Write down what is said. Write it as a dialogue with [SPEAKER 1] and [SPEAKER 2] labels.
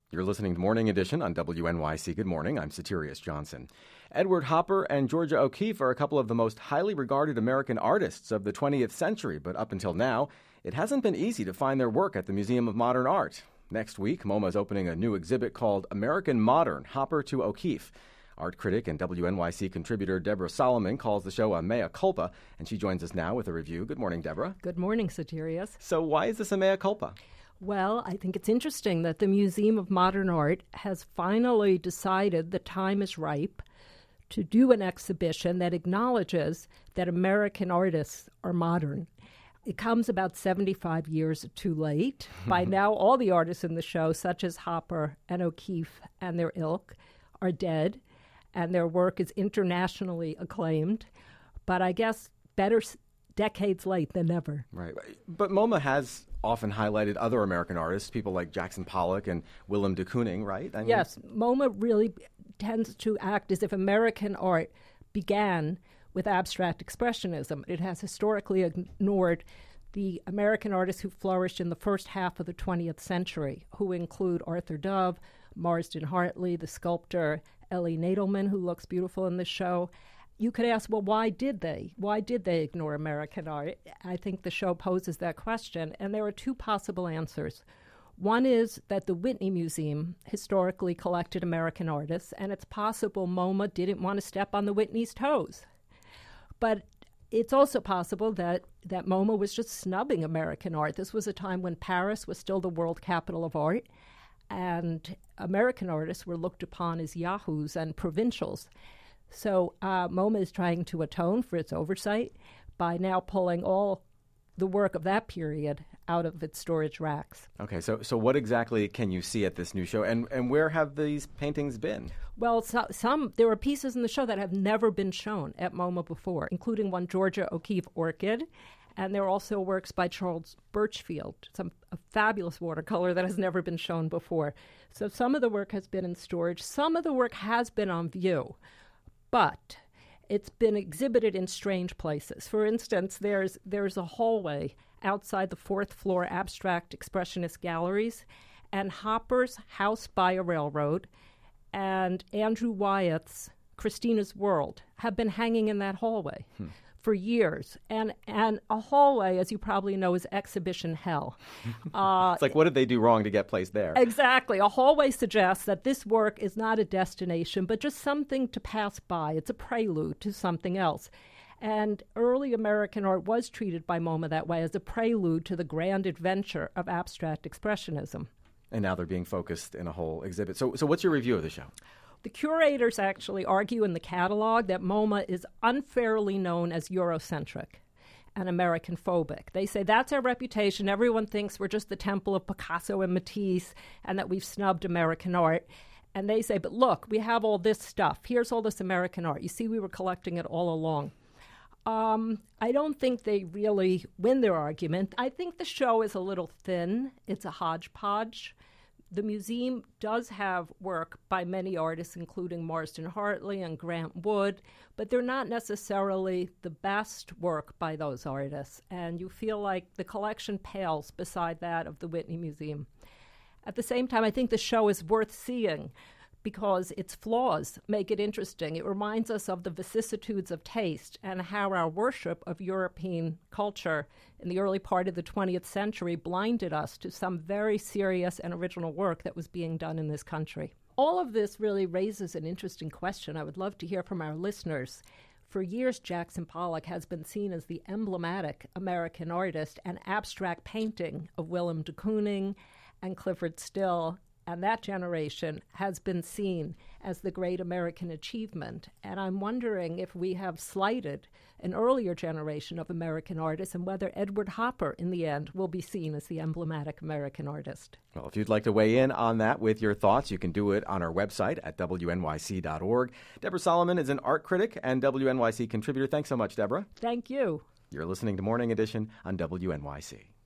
[SPEAKER 1] You're listening to Morning Edition on WNYC. Good morning. I'm Satirius Johnson. Edward Hopper and Georgia O'Keeffe are a couple of the most highly regarded American artists of the 20th century, but up until now, it hasn't been easy to find their work at the Museum of Modern Art. Next week, MoMA is opening a new exhibit called American Modern, Hopper to O'Keeffe. Art critic and WNYC contributor Deborah Solomon calls the show a mea culpa, and she joins us now with a review. Good morning, Deborah.
[SPEAKER 2] Good morning, Satirius.
[SPEAKER 1] So why is this a mea culpa?
[SPEAKER 2] Well, I think it's interesting that the Museum of Modern Art has finally decided the time is ripe to do an exhibition that acknowledges that American artists are modern. It comes about 75 years too late. By now, all the artists in the show, such as Hopper and O'Keeffe and their ilk, are dead, and their work is internationally acclaimed. But I guess better decades late than never.
[SPEAKER 1] Right. But MoMA has often highlighted other American artists, people like Jackson Pollock and Willem de Kooning, right?
[SPEAKER 2] Yes. MoMA really tends to act as if American art began with abstract expressionism. It has historically ignored the American artists who flourished in the first half of the 20th century, who include Arthur Dove, Marsden Hartley, the sculptor Ellie Nadelman, who looks beautiful in the show. You could ask, well, why did they? Why did they ignore American art? I think the show poses that question, and there are two possible answers. One is that the Whitney Museum historically collected American artists, and it's possible MoMA didn't want to step on the Whitney's toes. But it's also possible that MoMA was just snubbing American art. This was a time when Paris was still the world capital of art, and American artists were looked upon as yahoos and provincials. So MoMA is trying to atone for its oversight by now pulling all the work of that period out of its storage racks.
[SPEAKER 1] Okay, so what exactly can you see at this new show, and where have these paintings been?
[SPEAKER 2] Well, there are pieces in the show that have never been shown at MoMA before, including one Georgia O'Keeffe orchid, and there are also works by Charles Birchfield, a fabulous watercolor that has never been shown before. So some of the work has been in storage. Some of the work has been on view, but it's been exhibited in strange places. For instance, there's a hallway outside the fourth floor abstract expressionist galleries, and Hopper's House by a Railroad and Andrew Wyeth's Christina's World have been hanging in that hallway for years. And a hallway, as you probably know, is exhibition hell.
[SPEAKER 1] It's like, what did they do wrong to get placed there?
[SPEAKER 2] Exactly. A hallway suggests that this work is not a destination, but just something to pass by. It's a prelude to something else. And early American art was treated by MoMA that way, as a prelude to the grand adventure of abstract expressionism.
[SPEAKER 1] And now they're being focused in a whole exhibit. So what's your review of the show?
[SPEAKER 2] The curators actually argue in the catalog that MoMA is unfairly known as Eurocentric and American phobic. They say that's our reputation. Everyone thinks we're just the temple of Picasso and Matisse and that we've snubbed American art. And they say, but look, we have all this stuff. Here's all this American art. You see, we were collecting it all along. I don't think they really win their argument. I think the show is a little thin. It's a hodgepodge. The museum does have work by many artists, including Marsden Hartley and Grant Wood, but they're not necessarily the best work by those artists, and you feel like the collection pales beside that of the Whitney Museum. At the same time, I think the show is worth seeing because its flaws make it interesting. It reminds us of the vicissitudes of taste and how our worship of European culture in the early part of the 20th century blinded us to some very serious and original work that was being done in this country. All of this really raises an interesting question I would love to hear from our listeners. For years, Jackson Pollock has been seen as the emblematic American artist, and abstract painting of Willem de Kooning and Clyfford Still and that generation has been seen as the great American achievement. And I'm wondering if we have slighted an earlier generation of American artists and whether Edward Hopper, in the end, will be seen as the emblematic American artist.
[SPEAKER 1] Well, if you'd like to weigh in on that with your thoughts, you can do it on our website at WNYC.org. Deborah Solomon is an art critic and WNYC contributor. Thanks so much, Deborah.
[SPEAKER 2] Thank you.
[SPEAKER 1] You're listening to Morning Edition on WNYC.